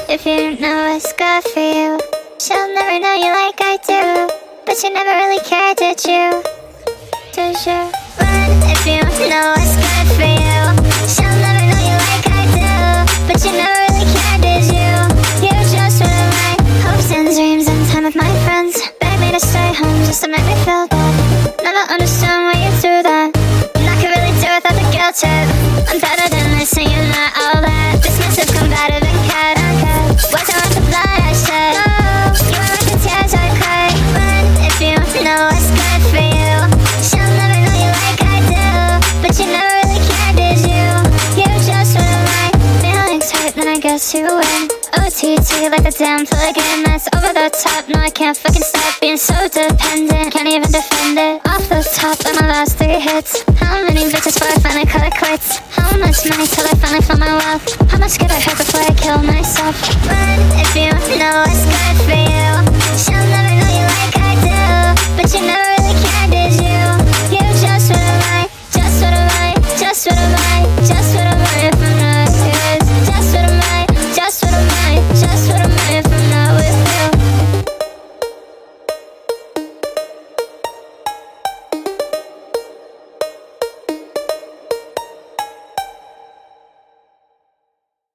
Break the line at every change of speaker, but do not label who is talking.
if you know what's good for you. She'll never know you like I do, but you never really care, did you? Did you? Run if you know what's good for you. She'll never know you like I do, but you never really care, did you? You just ruin my hopes and dreams and time with my friends. Beg me to stay home just to make me feel bad. Never understand why you do that. And I could really do without the guilt tip. I'm better than this and you're not all that. Dismissive, combative, and cat. Wasn't worth the blood I shed. No, you were like the tears I cried. Run if you know what's good for you. She'll never know you like I do, but you never really care, did you? You just ruin my feelings hurt, then I guess you win. OTT like the damn game that's over the top. No, I can't fucking stop being so dependent. Can't even defend it. Off the top of my last 3 hits. How many bitches before I finally call it quits? How much money till I finally find my wealth? How much could I hurt before I kill myself? Run if you know what's good for you. She'll never know you like I do, but you never